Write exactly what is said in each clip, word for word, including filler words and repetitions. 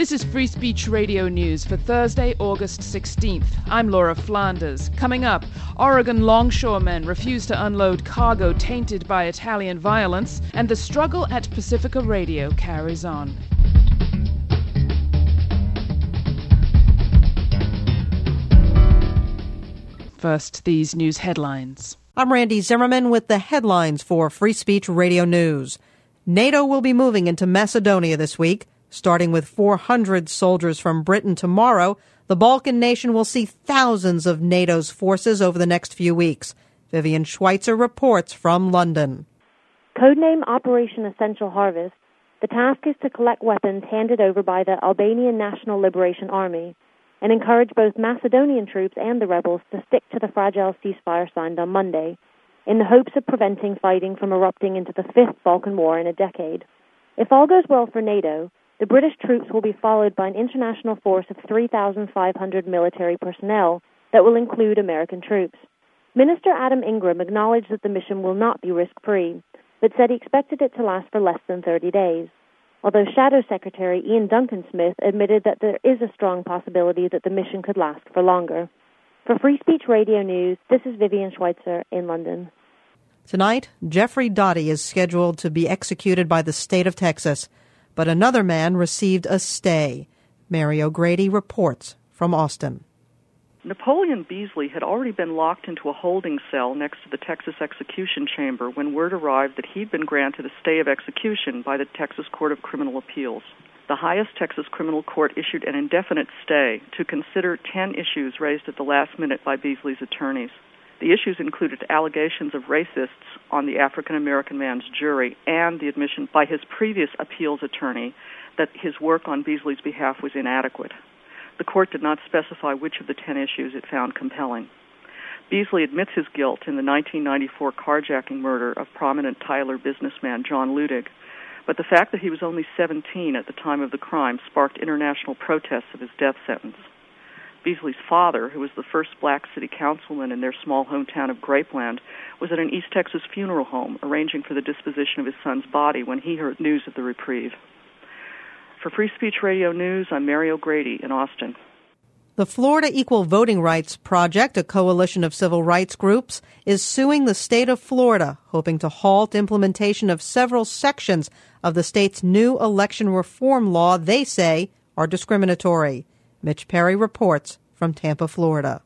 This is Free Speech Radio News for Thursday, August sixteenth. I'm Laura Flanders. Coming up, Oregon longshoremen refuse to unload cargo tainted by Italian violence, and the struggle at Pacifica Radio carries on. First, these news headlines. I'm Randy Zimmerman with the headlines for Free Speech Radio News. NATO will be moving into Macedonia this week. Starting with four hundred soldiers from Britain tomorrow, the Balkan nation will see thousands of NATO's forces over the next few weeks. Vivian Schweitzer reports from London. Codename Operation Essential Harvest, the task is to collect weapons handed over by the Albanian National Liberation Army and encourage both Macedonian troops and the rebels to stick to the fragile ceasefire signed on Monday, in the hopes of preventing fighting from erupting into the fifth Balkan War in a decade. If all goes well for NATO, the British troops will be followed by an international force of three thousand five hundred military personnel that will include American troops. Minister Adam Ingram acknowledged that the mission will not be risk-free, but said he expected it to last for less than thirty days. Although Shadow Secretary Ian Duncan-Smith admitted that there is a strong possibility that the mission could last for longer. For Free Speech Radio News, this is Vivian Schweitzer in London. Tonight, Jeffrey Dottie is scheduled to be executed by the state of Texas, but another man received a stay. Mary O'Grady reports from Austin. Napoleon Beasley had already been locked into a holding cell next to the Texas execution chamber when word arrived that he'd been granted a stay of execution by the Texas Court of Criminal Appeals. The highest Texas criminal court issued an indefinite stay to consider ten issues raised at the last minute by Beasley's attorneys. The issues included allegations of racists on the African-American man's jury and the admission by his previous appeals attorney that his work on Beasley's behalf was inadequate. The court did not specify which of the ten issues it found compelling. Beasley admits his guilt in the nineteen ninety-four carjacking murder of prominent Tyler businessman John Ludig, but the fact that he was only seventeen at the time of the crime sparked international protests of his death sentence. Beasley's father, who was the first black city councilman in their small hometown of Grapeland, was at an East Texas funeral home arranging for the disposition of his son's body when he heard news of the reprieve. For Free Speech Radio News, I'm Mary O'Grady in Austin. The Florida Equal Voting Rights Project, a coalition of civil rights groups, is suing the state of Florida, hoping to halt implementation of several sections of the state's new election reform law they say are discriminatory. Mitch Perry reports from Tampa, Florida.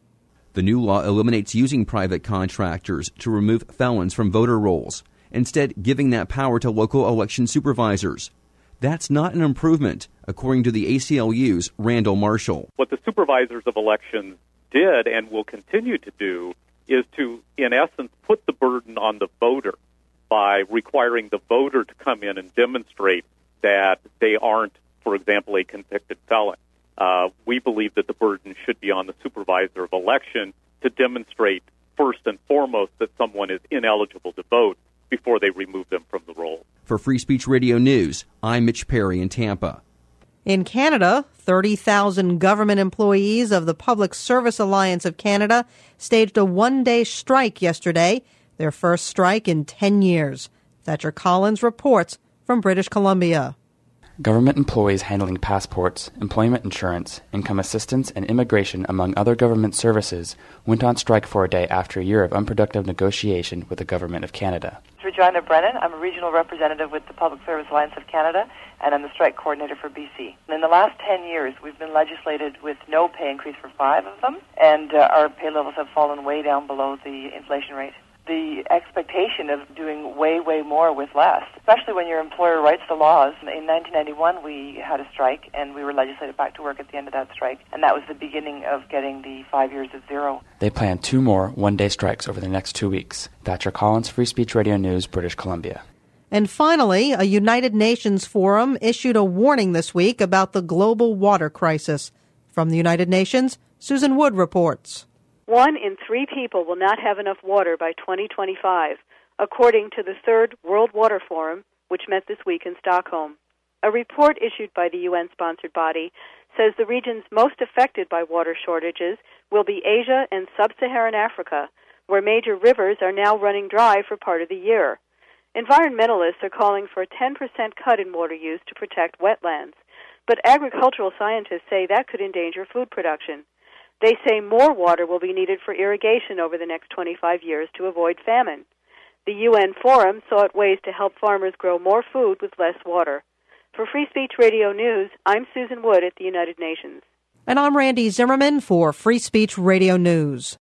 The new law eliminates using private contractors to remove felons from voter rolls, instead giving that power to local election supervisors. That's not an improvement, according to the A C L U's Randall Marshall. What the supervisors of elections did and will continue to do is to, in essence, put the burden on the voter by requiring the voter to come in and demonstrate that they aren't, for example, a convicted felon. Uh, we believe that the burden should be on the supervisor of election to demonstrate first and foremost that someone is ineligible to vote before they remove them from the roll. For Free Speech Radio News, I'm Mitch Perry in Tampa. In Canada, thirty thousand government employees of the Public Service Alliance of Canada staged a one-day strike yesterday, their first strike in ten years. Thatcher Collins reports from British Columbia. Government employees handling passports, employment insurance, income assistance, and immigration, among other government services, went on strike for a day after a year of unproductive negotiation with the Government of Canada. Regina Brennan. I'm a regional representative with the Public Service Alliance of Canada, and I'm the strike coordinator for B C. In the last ten years, we've been legislated with no pay increase for five of them, and uh, our pay levels have fallen way down below the inflation rate. The expectation of doing way, way more with less, especially when your employer writes the laws. In nineteen ninety-one, we had a strike, and we were legislated back to work at the end of that strike, and that was the beginning of getting the five years of zero. They plan two more one-day strikes over the next two weeks. Thatcher Collins, Free Speech Radio News, British Columbia. And finally, a United Nations forum issued a warning this week about the global water crisis. From the United Nations, Susan Wood reports. One in three people will not have enough water by twenty twenty-five, according to the Third World Water Forum, which met this week in Stockholm. A report issued by the U N-sponsored body says the regions most affected by water shortages will be Asia and sub-Saharan Africa, where major rivers are now running dry for part of the year. Environmentalists are calling for a ten percent cut in water use to protect wetlands. but agricultural scientists say that could endanger food production. They say more water will be needed for irrigation over the next twenty-five years to avoid famine. The U N Forum sought ways to help farmers grow more food with less water. For Free Speech Radio News, I'm Susan Wood at the United Nations. And I'm Randy Zimmerman for Free Speech Radio News.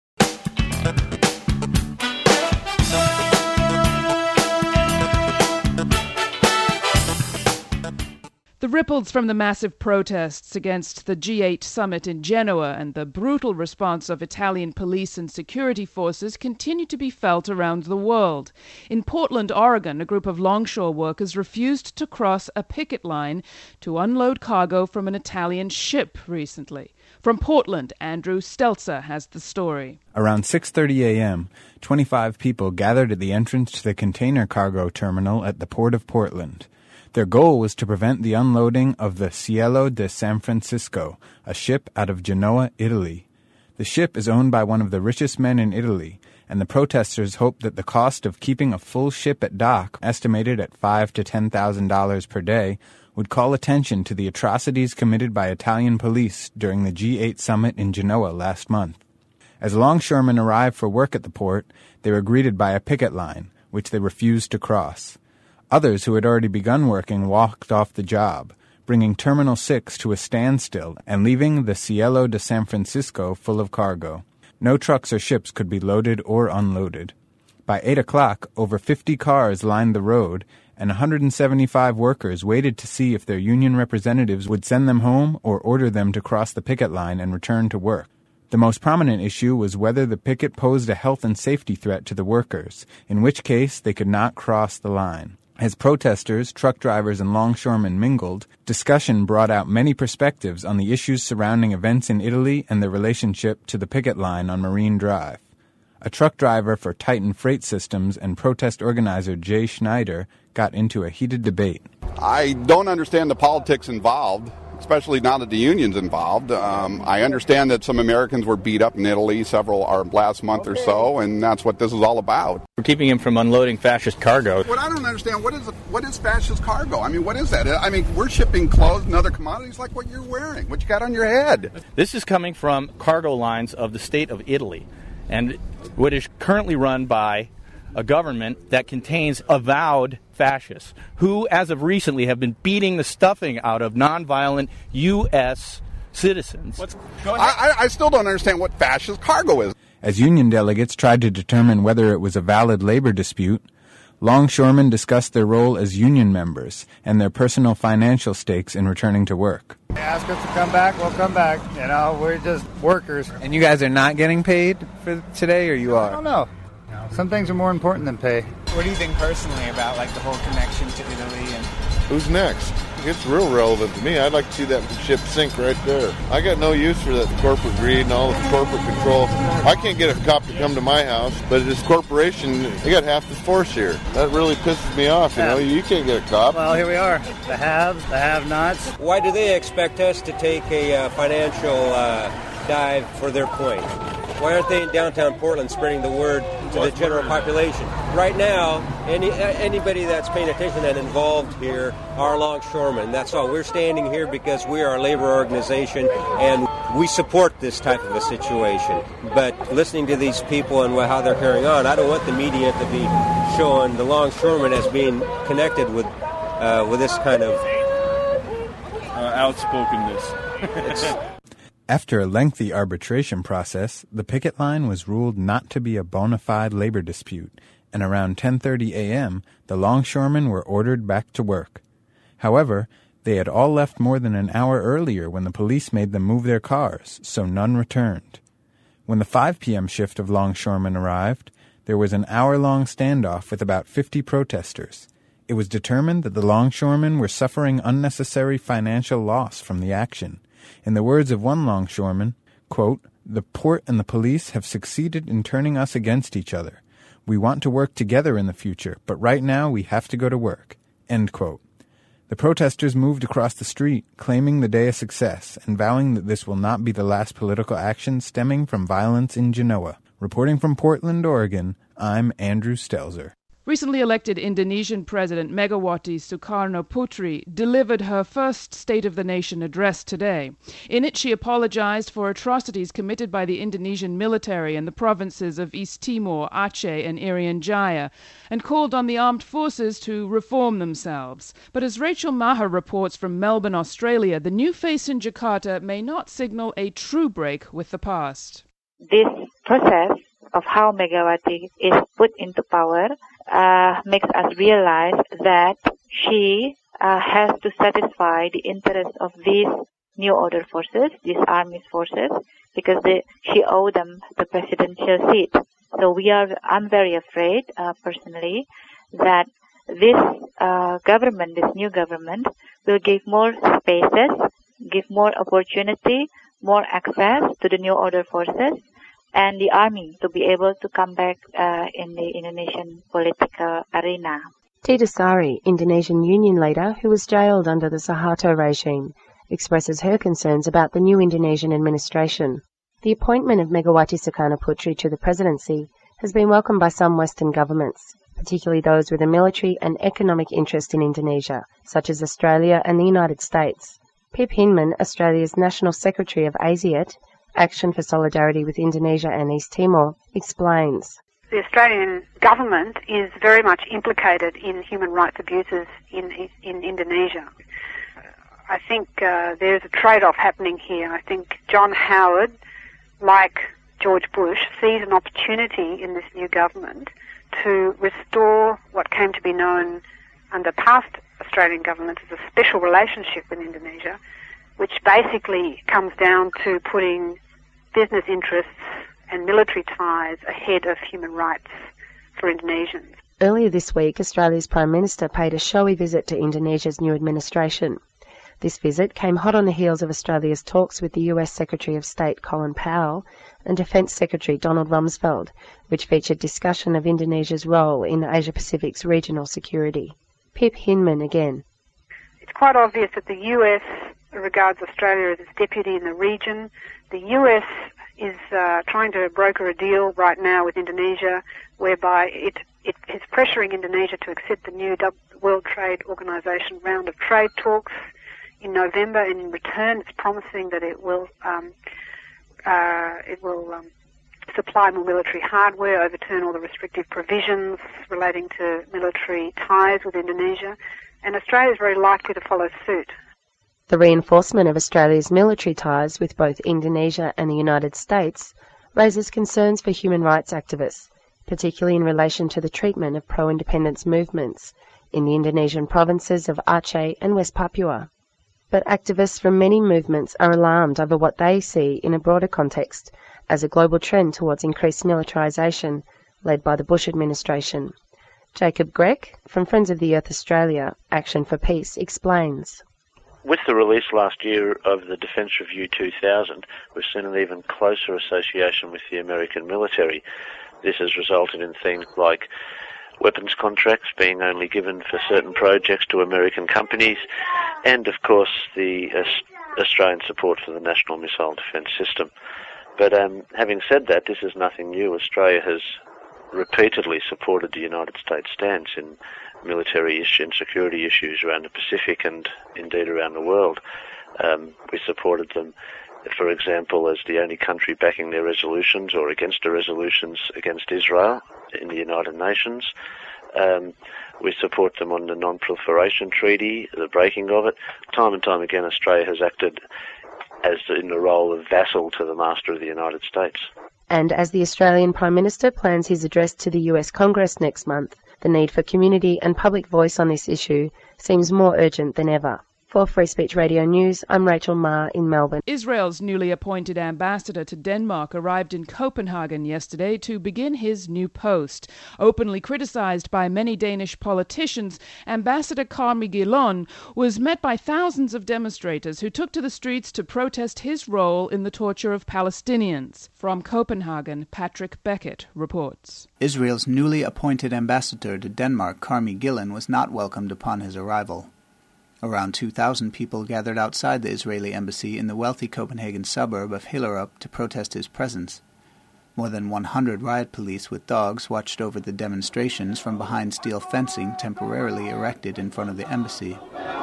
The ripples from the massive protests against the G eight summit in Genoa and the brutal response of Italian police and security forces continue to be felt around the world. In Portland, Oregon, a group of longshore workers refused to cross a picket line to unload cargo from an Italian ship recently. From Portland, Andrew Stelzer has the story. Around six thirty a.m., twenty-five people gathered at the entrance to the container cargo terminal at the Port of Portland. Their goal was to prevent the unloading of the Cielo de San Francisco, a ship out of Genoa, Italy. The ship is owned by one of the richest men in Italy, and the protesters hoped that the cost of keeping a full ship at dock, estimated at five to ten thousand dollars per day, would call attention to the atrocities committed by Italian police during the G eight summit in Genoa last month. As longshoremen arrived for work at the port, they were greeted by a picket line, which they refused to cross. Others who had already begun working walked off the job, bringing Terminal six to a standstill and leaving the Cielo de San Francisco full of cargo. No trucks or ships could be loaded or unloaded. By eight o'clock, over fifty cars lined the road, and one hundred seventy-five workers waited to see if their union representatives would send them home or order them to cross the picket line and return to work. The most prominent issue was whether the picket posed a health and safety threat to the workers, in which case they could not cross the line. As protesters, truck drivers, and longshoremen mingled, discussion brought out many perspectives on the issues surrounding events in Italy and their relationship to the picket line on Marine Drive. A truck driver for Titan Freight Systems and protest organizer Jay Schneider got into a heated debate. I don't understand the politics involved, especially now that the union's involved. Um, I understand that some Americans were beat up in Italy several or last month or so, and that's what this is all about. We're keeping him from unloading fascist cargo. What I don't understand, what is what is fascist cargo? I mean, what is that? I mean, we're shipping clothes and other commodities like what you're wearing, what you got on your head. This is coming from cargo lines of the state of Italy, and what is currently run by a government that contains avowed fascists who, as of recently, have been beating the stuffing out of nonviolent U S citizens. What's, I, I still don't understand what fascist cargo is. As union delegates tried to determine whether it was a valid labor dispute, longshoremen discussed their role as union members and their personal financial stakes in returning to work. They ask us to come back, we'll come back. You know, we're just workers. And you guys are not getting paid for today, or you are? I don't know. Some things are more important than pay. What do you think personally about like the whole connection to Italy? And who's next? It's real relevant to me. I'd like to see that ship sink right there. I got no use for that corporate greed and all this corporate control. I can't get a cop to come to my house, but this corporation, they got half the force here. That really pisses me off, you know. You can't get a cop. Well, here we are. The haves, the have-nots. Why do they expect us to take a uh, financial uh, dive for their point? Why aren't they in downtown Portland spreading the word to the general population? Right now, any anybody that's paying attention and involved here are longshoremen. That's all. We're standing here because we are a labor organization and we support this type of a situation. But listening to these people and how they're carrying on, I don't want the media to be showing the longshoremen as being connected with uh, with this kind of uh, outspokenness. It's, After a lengthy arbitration process, the picket line was ruled not to be a bona fide labor dispute, and around ten thirty a.m., the longshoremen were ordered back to work. However, they had all left more than an hour earlier when the police made them move their cars, so none returned. When the five p.m. shift of longshoremen arrived, there was an hour-long standoff with about fifty protesters. It was determined that the longshoremen were suffering unnecessary financial loss from the action. In the words of one longshoreman, quote, "The port and the police have succeeded in turning us against each other. We want to work together in the future, but right now we have to go to work," end quote. The protesters moved across the street, claiming the day a success and vowing that this will not be the last political action stemming from violence in Genoa. Reporting from Portland, Oregon, I'm Andrew Stelzer. Recently elected Indonesian President Megawati Sukarno-Putri delivered her first State of the Nation address today. In it, she apologized for atrocities committed by the Indonesian military in the provinces of East Timor, Aceh, and Irian Jaya, and called on the armed forces to reform themselves. But as Rachel Maher reports from Melbourne, Australia, the new face in Jakarta may not signal a true break with the past. This process of how Megawati is put into power uh, makes us realize that she uh, has to satisfy the interests of these new order forces, these army forces, because they, she owed them the presidential seat. So we are, I'm very afraid, uh, personally, that this uh, government, this new government, will give more spaces, give more opportunity, more access to the new order forces, and the army to be able to come back uh, in the Indonesian political arena. Tita Sari, Indonesian union leader who was jailed under the Suharto regime, expresses her concerns about the new Indonesian administration. The appointment of Megawati Sukarno-Putri to the presidency has been welcomed by some Western governments, particularly those with a military and economic interest in Indonesia, such as Australia and the United States. Pip Hinman, Australia's National Secretary of ASIAT, Action for Solidarity with Indonesia and East Timor, explains. The Australian government is very much implicated in human rights abuses in in Indonesia. I think uh, there's a trade-off happening here. I think John Howard, like George Bush, sees an opportunity in this new government to restore what came to be known under past Australian governments as a special relationship with Indonesia, which basically comes down to putting business interests and military ties ahead of human rights for Indonesians. Earlier this week, Australia's Prime Minister paid a showy visit to Indonesia's new administration. This visit came hot on the heels of Australia's talks with the U S Secretary of State Colin Powell and Defence Secretary Donald Rumsfeld, which featured discussion of Indonesia's role in Asia-Pacific's regional security. Pip Hinman again. It's quite obvious that the U S regards Australia as its deputy in the region. The U S is uh, trying to broker a deal right now with Indonesia whereby it, it is pressuring Indonesia to accept the new World Trade Organization round of trade talks in November, and in return it's promising that it will um, uh, it will um, supply more military hardware, overturn all the restrictive provisions relating to military ties with Indonesia, and Australia is very likely to follow suit. The reinforcement of Australia's military ties with both Indonesia and the United States raises concerns for human rights activists, particularly in relation to the treatment of pro-independence movements in the Indonesian provinces of Aceh and West Papua. But activists from many movements are alarmed over what they see in a broader context as a global trend towards increased militarisation led by the Bush administration. Jacob Grech, from Friends of the Earth Australia, Action for Peace, explains. With the release last year of the Defence Review two thousand, we've seen an even closer association with the American military. This has resulted in things like weapons contracts being only given for certain projects to American companies, and of course the uh, Australian support for the National Missile Defence System. But um, having said that, this is nothing new. Australia has repeatedly supported the United States stance in military issue and security issues around the Pacific and indeed around the world. Um, we supported them, for example, as the only country backing their resolutions or against the resolutions against Israel in the United Nations. Um, we support them on the Non-Proliferation Treaty, the breaking of it. Time and time again, Australia has acted as in the role of vassal to the master of the United States. And as the Australian Prime Minister plans his address to the U S Congress next month, the need for community and public voice on this issue seems more urgent than ever. For Free Speech Radio News, I'm Rachel Maher in Melbourne. Israel's newly appointed ambassador to Denmark arrived in Copenhagen yesterday to begin his new post. Openly criticized by many Danish politicians, Ambassador Carmi Gillon was met by thousands of demonstrators who took to the streets to protest his role in the torture of Palestinians. From Copenhagen, Patrick Beckett reports. Israel's newly appointed ambassador to Denmark, Carmi Gillon, was not welcomed upon his arrival. Around two thousand people gathered outside the Israeli embassy in the wealthy Copenhagen suburb of Hillerød to protest his presence. More than one hundred riot police with dogs watched over the demonstrations from behind steel fencing temporarily erected in front of the embassy.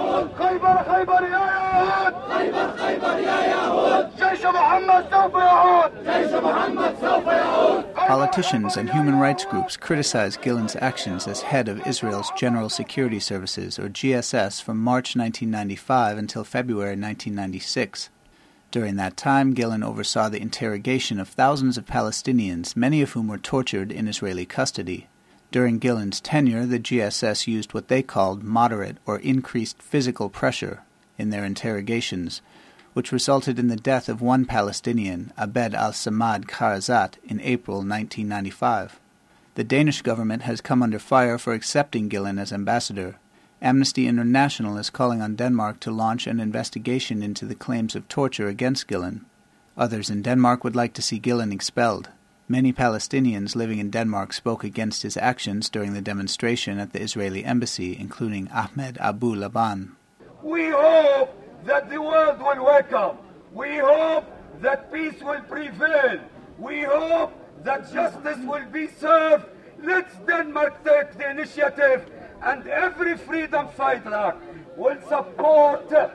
Politicians and human rights groups criticized Gilen's actions as head of Israel's General Security Services, or G S S, from March nineteen ninety-five until February nineteen ninety-six. During that time, Gilen oversaw the interrogation of thousands of Palestinians, many of whom were tortured in Israeli custody. During Gilen's tenure, the G S S used what they called moderate or increased physical pressure in their interrogations, which resulted in the death of one Palestinian, Abed al-Samad Kharazat, in April nineteen ninety-five. The Danish government has come under fire for accepting Gilen as ambassador. Amnesty International is calling on Denmark to launch an investigation into the claims of torture against Gilen. Others in Denmark would like to see Gilen expelled. Many Palestinians living in Denmark spoke against his actions during the demonstration at the Israeli embassy, including Ahmed Abu Laban. We hope that the world will wake up. We hope that peace will prevail. We hope that justice will be served. Let Denmark take the initiative, and every freedom fighter will support the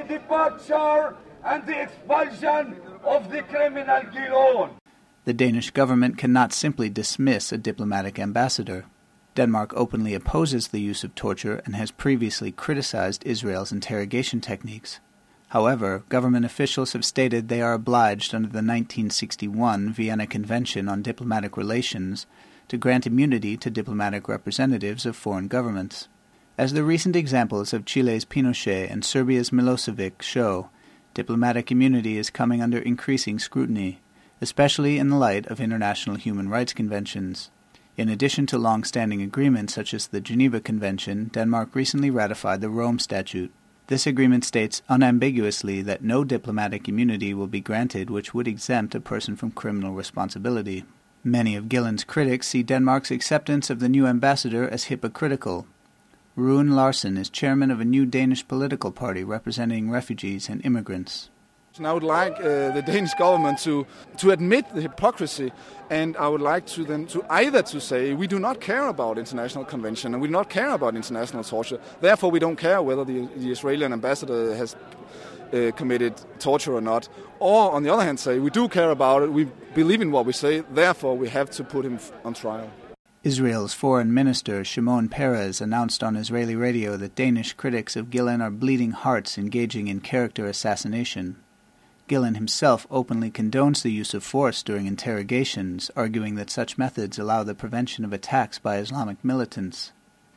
departure and the expulsion of the criminal Gilen. The Danish government cannot simply dismiss a diplomatic ambassador. Denmark openly opposes the use of torture and has previously criticized Israel's interrogation techniques. However, government officials have stated they are obliged under the nineteen sixty-one Vienna Convention on Diplomatic Relations to grant immunity to diplomatic representatives of foreign governments. As the recent examples of Chile's Pinochet and Serbia's Milosevic show, diplomatic immunity is coming under increasing scrutiny, especially in the light of international human rights conventions. In addition to long-standing agreements such as the Geneva Convention, Denmark recently ratified the Rome Statute. This agreement states unambiguously that no diplomatic immunity will be granted which would exempt a person from criminal responsibility. Many of Gilen's critics see Denmark's acceptance of the new ambassador as hypocritical. Rune Larsen is chairman of a new Danish political party representing refugees and immigrants. And I would like uh, the Danish government to, to admit the hypocrisy, and I would like to them to either to say we do not care about international convention and we do not care about international torture. Therefore, we don't care whether the, the Israeli ambassador has uh, committed torture or not. Or, on the other hand, say we do care about it. We believe in what we say. Therefore, we have to put him on trial. Israel's foreign minister Shimon Peres announced on Israeli radio that Danish critics of Gilen are bleeding hearts engaging in character assassination. Gilen himself openly condones the use of force during interrogations, arguing that such methods allow the prevention of attacks by Islamic militants.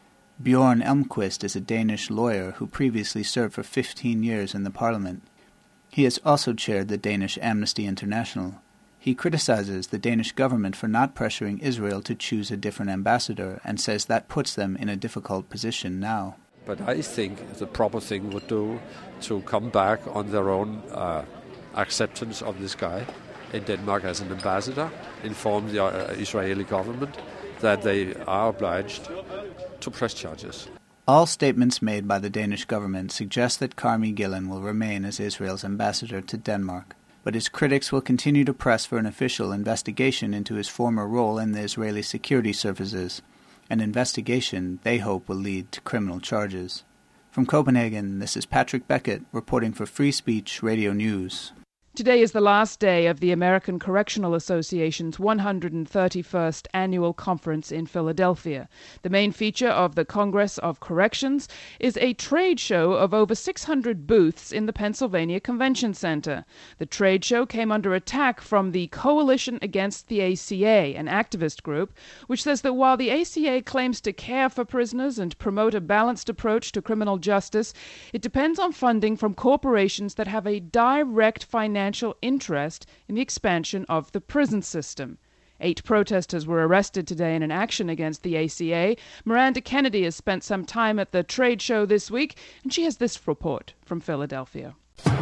Bjorn Elmquist is a Danish lawyer who previously served for fifteen years in the parliament. He has also chaired the Danish Amnesty International. He criticizes the Danish government for not pressuring Israel to choose a different ambassador and says that puts them in a difficult position now. But I think the proper thing would do to come back on their own uh, acceptance of this guy in Denmark as an ambassador, inform the uh, Israeli government that they are obliged to press charges. All statements made by the Danish government suggest that Carmi Gilen will remain as Israel's ambassador to Denmark, but his critics will continue to press for an official investigation into his former role in the Israeli security services, an investigation they hope will lead to criminal charges. From Copenhagen, this is Patrick Beckett reporting for Free Speech Radio News. Today is the last day of the American Correctional Association's one hundred thirty-first Annual Conference in Philadelphia. The main feature of the Congress of Corrections is a trade show of over six hundred booths in the Pennsylvania Convention Center. The trade show came under attack from the Coalition Against the A C A, an activist group, which says that while the A C A claims to care for prisoners and promote a balanced approach to criminal justice, it depends on funding from corporations that have a direct financial financial interest in the expansion of the prison system. Eight protesters were arrested today in an action against the A C A. Miranda Kennedy has spent some time at the trade show this week, and she has this report from Philadelphia.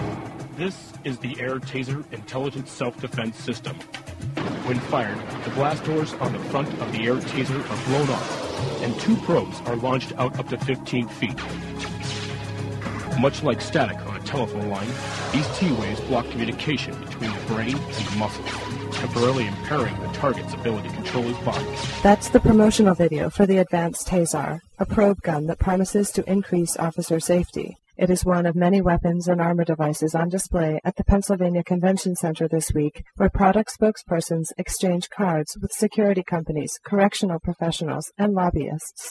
This is the Air Taser Intelligent Self-Defense System. When fired, the blast doors on the front of the Air Taser are blown off, and two probes are launched out up to fifteen feet. Much like static on a telephone line, these T-waves block communication between the brain and the muscles. temporarily impairing the target's ability to control his body. That's the promotional video for the Advanced Tasar, a probe gun that promises to increase officer safety. It is one of many weapons and armor devices on display at the Pennsylvania Convention Center this week, where product spokespersons exchange cards with security companies, correctional professionals, and lobbyists.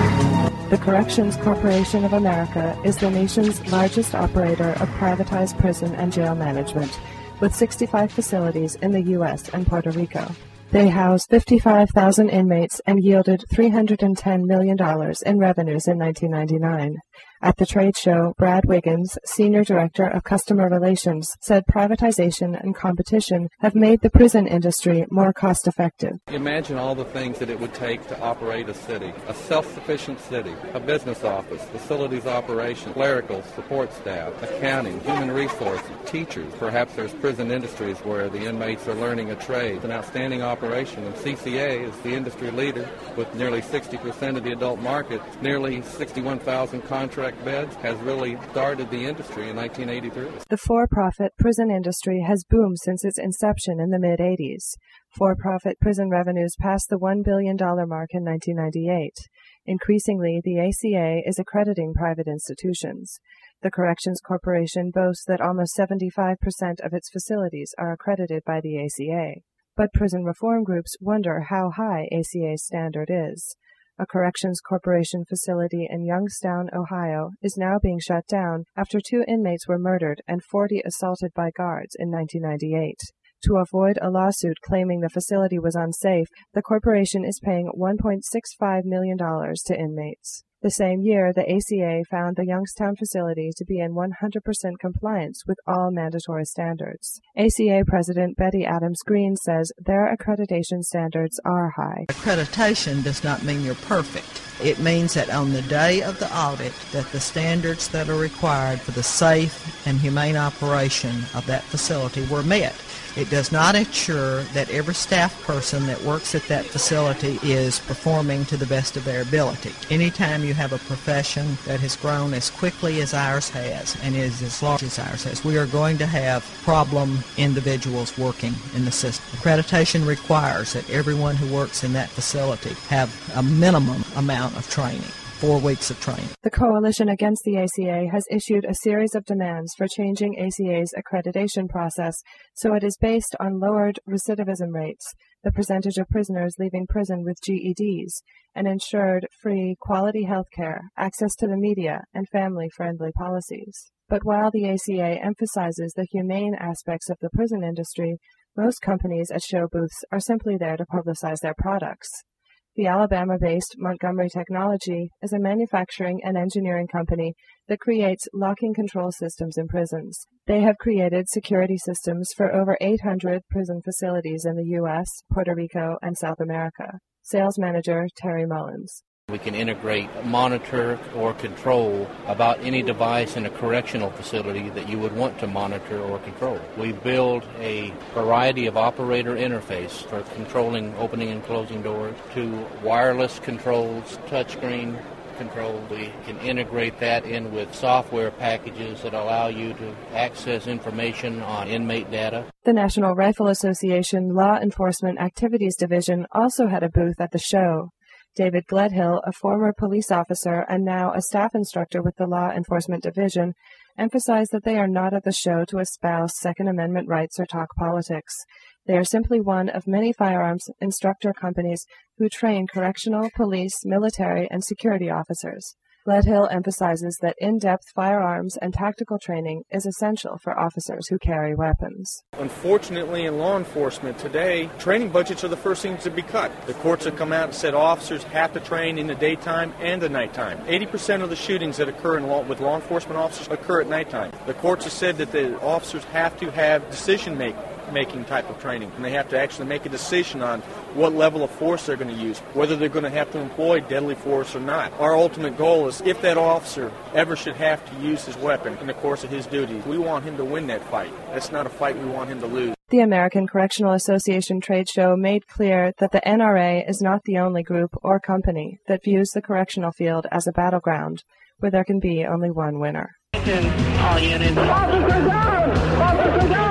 The Corrections Corporation of America is the nation's largest operator of privatized prison and jail management, with sixty-five facilities in the U S and Puerto Rico. They housed fifty-five thousand inmates and yielded three hundred ten million dollars in revenues in nineteen ninety-nine. At the trade show, Brad Wiggins, Senior Director of Customer Relations, said privatization and competition have made the prison industry more cost-effective. Imagine all the things that it would take to operate a city, a self-sufficient city, a business office, facilities operation, clerical, support staff, accounting, human resources, teachers. Perhaps there's prison industries where the inmates are learning a trade. It's an outstanding operation, and C C A is the industry leader with nearly sixty percent of the adult market, nearly sixty-one thousand contract beds, has really started the industry in nineteen eighty-three. The for-profit prison industry has boomed since its inception in the mid-eighties. For-profit prison revenues passed the one billion dollars mark in nineteen ninety-eight. Increasingly, the A C A is accrediting private institutions. The Corrections Corporation boasts that almost seventy-five percent of its facilities are accredited by the A C A. But prison reform groups wonder how high A C A's standard is. A Corrections Corporation facility in Youngstown, Ohio, is now being shut down after two inmates were murdered and forty assaulted by guards in nineteen ninety-eight. To avoid a lawsuit claiming the facility was unsafe, the corporation is paying one point six five million dollars to inmates. The same year, the A C A found the Youngstown facility to be in one hundred percent compliance with all mandatory standards. A C A President Betty Adams Green says their accreditation standards are high. Accreditation does not mean you're perfect. It means that on the day of the audit, that the standards that are required for the safe and humane operation of that facility were met. It does not ensure that every staff person that works at that facility is performing to the best of their ability. Anytime you have a profession that has grown as quickly as ours has and is as large as ours has, we are going to have problem individuals working in the system. Accreditation requires that everyone who works in that facility have a minimum amount of training. Four weeks of training. The Coalition Against the A C A has issued a series of demands for changing A C A's accreditation process so it is based on lowered recidivism rates, the percentage of prisoners leaving prison with G E Ds, and ensured free, quality health care, access to the media, and family-friendly policies. But while the A C A emphasizes the humane aspects of the prison industry, most companies at show booths are simply there to publicize their products. The Alabama-based Montgomery Technology is a manufacturing and engineering company that creates locking control systems in prisons. They have created security systems for over eight hundred prison facilities in the U S, Puerto Rico, and South America. Sales manager Terry Mullins. We can integrate, monitor, or control about any device in a correctional facility that you would want to monitor or control. We build a variety of operator interface for controlling opening and closing doors to wireless controls, touchscreen control. We can integrate that in with software packages that allow you to access information on inmate data. The National Rifle Association Law Enforcement Activities Division also had a booth at the show. David Gledhill, a former police officer and now a staff instructor with the Law Enforcement Division, emphasized that they are not at the show to espouse Second Amendment rights or talk politics. They are simply one of many firearms instructor companies who train correctional, police, military, and security officers. Gledhill emphasizes that in-depth firearms and tactical training is essential for officers who carry weapons. Unfortunately, in law enforcement today, training budgets are the first things to be cut. The courts have come out and said officers have to train in the daytime and the nighttime. eighty percent of the shootings that occur in law, with law enforcement officers occur at nighttime. The courts have said that the officers have to have decision-making. making type of training, and they have to actually make a decision on what level of force they're going to use, whether they're going to have to employ deadly force or not. Our ultimate goal is if that officer ever should have to use his weapon in the course of his duty, we want him to win that fight. That's not a fight we want him to lose. The American Correctional Association trade show made clear that the N R A is not the only group or company that views the correctional field as a battleground where there can be only one winner. All units. Officer down! Officer down!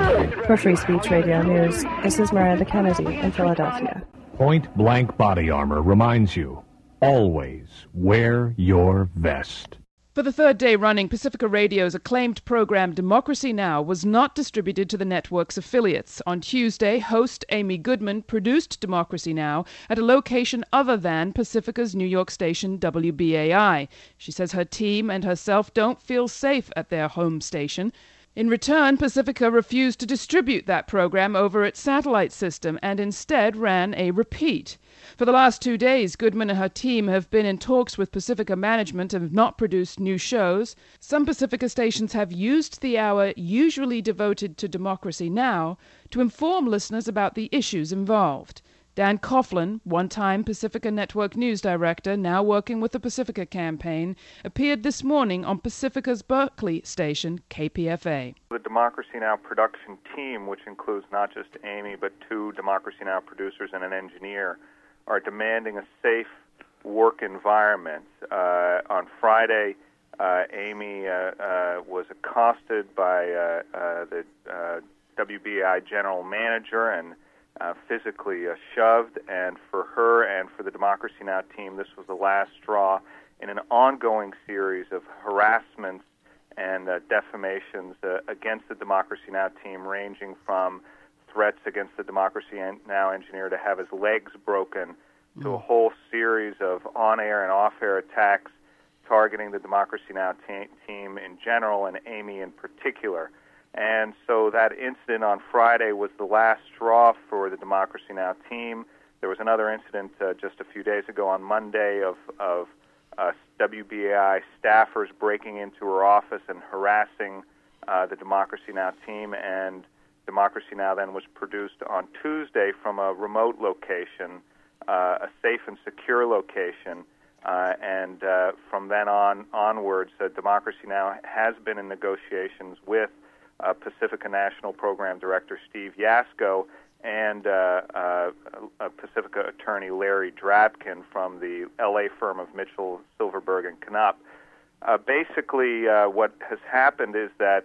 For Free Speech Radio News, this is Miranda Kennedy in Philadelphia. Point Blank Body Armor reminds you, always wear your vest. For the third day running, Pacifica Radio's acclaimed program Democracy Now! Was not distributed to the network's affiliates. On Tuesday, host Amy Goodman produced Democracy Now! At a location other than Pacifica's New York station W B A I. She says her team and herself don't feel safe at their home station. In return, Pacifica refused to distribute that program over its satellite system and instead ran a repeat. For the last two days, Goodman and her team have been in talks with Pacifica management and have not produced new shows. Some Pacifica stations have used the hour usually devoted to Democracy Now! To inform listeners about the issues involved. Dan Coughlin, one-time Pacifica Network News Director, now working with the Pacifica campaign, appeared this morning on Pacifica's Berkeley station, K P F A. The Democracy Now! Production team, which includes not just Amy, but two Democracy Now! Producers and an engineer, are demanding a safe work environment. Uh, on Friday, uh, Amy uh, uh, was accosted by uh, uh, the uh, W B A I general manager and Uh, physically uh, shoved, and for her and for the Democracy Now! Team, this was the last straw in an ongoing series of harassments and uh, defamations uh, against the Democracy Now! Team, ranging from threats against the Democracy Now! Engineer to have his legs broken, mm. to a whole series of on-air and off-air attacks targeting the Democracy Now! Te- team in general and Amy in particular. And so that incident on Friday was the last straw for the Democracy Now! Team. There was another incident uh, just a few days ago on Monday of, of uh, W B A I staffers breaking into her office and harassing uh, the Democracy Now! Team. And Democracy Now! Then was produced on Tuesday from a remote location, uh, a safe and secure location. Uh, and uh, from then on onwards, uh, Democracy Now! Has been in negotiations with Uh, Pacifica National Program Director Steve Yasko and uh, uh, uh, Pacifica attorney Larry Drabkin from the L A firm of Mitchell, Silverberg, and Knupp. Uh, basically, uh, what has happened is that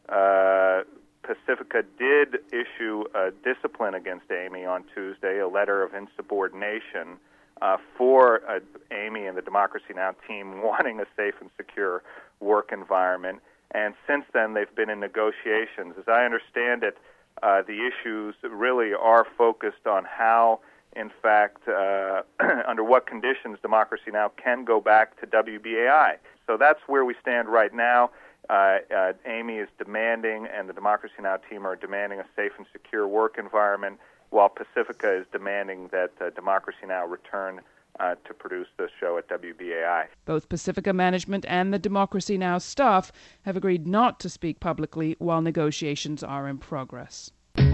uh, Pacifica did issue a discipline against Amy on Tuesday, a letter of insubordination uh, for uh, Amy and the Democracy Now! Team wanting a safe and secure work environment. And since then, they've been in negotiations. As I understand it, uh, the issues really are focused on how, in fact, uh, under what conditions Democracy Now! Can go back to W B A I. So that's where we stand right now. Uh, uh, Amy is demanding, and the Democracy Now! Team are demanding a safe and secure work environment, while Pacifica is demanding that uh, Democracy Now! Return Uh, to produce this show at W B A I. Both Pacifica management and the Democracy Now! Staff have agreed not to speak publicly while negotiations are in progress.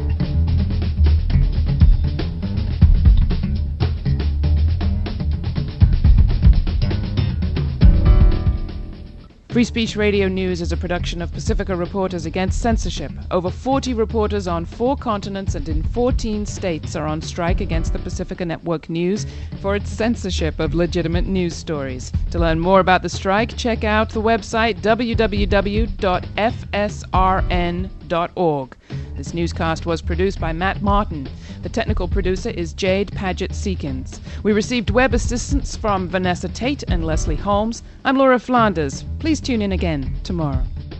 Free Speech Radio News is a production of Pacifica Reporters Against Censorship. Over forty reporters on four continents and in fourteen states are on strike against the Pacifica Network News for its censorship of legitimate news stories. To learn more about the strike, check out the website w w w dot f s r n dot org. This newscast was produced by Matt Martin. The technical producer is Jade Paget-Seekins. We received web assistance from Vanessa Tate and Leslie Holmes. I'm Laura Flanders. Please tune in again tomorrow.